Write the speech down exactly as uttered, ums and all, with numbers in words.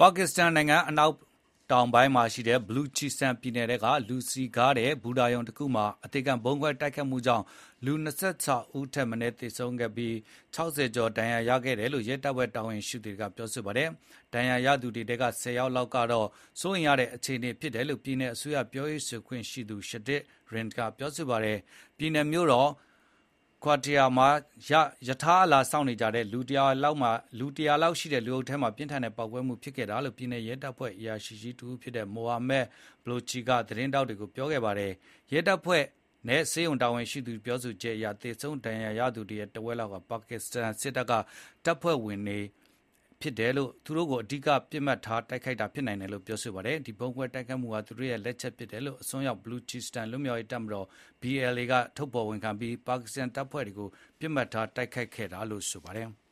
ပါကစ္စတန်နိုင်ငံအနောက်တောင်ပိုင်းမှာရှိတဲ့ ဘလူချီစတန်ပြည်နယ်ထဲက လူစည်ကားတဲ့ဘူတာရုံတခုမှာ အသေခံဗုံးခွဲတိုက်ခိုက်မှုကြောင့် လူ ၂၆ ဦးထက်မနည်းသေဆုံးပြီး ၆၀ ကျော်ဒဏ်ရာရခဲ့တယ်လို့ ရဲတပ်ဖွဲ့တာဝန်ရှိသူတွေကပြောပါတယ်။ ဒဏ်ရာရသူတွေထဲက ၁၀ ယောက်လောက်ကတော့ စိုးရိမ်ရတဲ့အခြေအနေဖြစ်တယ်လို့ ပြည်နယ်အစိုးရပြောရေးဆိုခွင့်ရှိသူ Shadid Rand ကပြောပါတယ်။ ပြည်နယ်မြို့တော် Quetta မှာ ရထားအလာစောင့်နေကြတဲ့ လူ ၁၀၀ လောက်ရှိတဲ့လူအုပ်ထဲမှာ ပြင်းထန်တဲ့ပေါက်ကွဲမှုဖြစ်ခဲ့တာလို့ ပြည်နယ်ရဲတပ်ဖွဲ့အရာရှိကြီးတဦးဖြစ်တဲ့ Mohammad Balochi ကသတင်းထောက်တွေကိုပြောခဲ့ပါတယ်။ ရဲတပ်ဖွဲ့နဲ့ဆေးရုံတာဝန်ရှိသူတွေပြောဆိုချက်အရ သေဆုံးဒဏ်ရာရသူတွေရဲ့တဝက်လောက်က ပါကစ္စတန်စစ်တပ်ကတပ်ဖွဲ့ဝင်တွေဖြစ်တယ်လို့ သူတို့ကိုအဓိကပစ်မှတ်ထားတိုက်ခိုက်တာဖြစ်နိုင်တယ်လို့ပြောပါတယ်။ ဒီဗုံးခွဲတိုက်ခိုက်မှုဟာ သူတို့ရဲ့လက်ချက်ဖြစ်တယ်လို့ အစွန်းရောက်ဘလူချီစတန်လွတ်မြောက်ရေးတပ်မတော် B L A ကထုတ်ဖေါ်ဝန်ခံပြီး ပါကစ္စတန်တပ်ဖွဲ့တွေကို ပစ်မှတ်ထားတိုက်ခိုက်ခဲ့တာလို့ဆိုပါတယ်။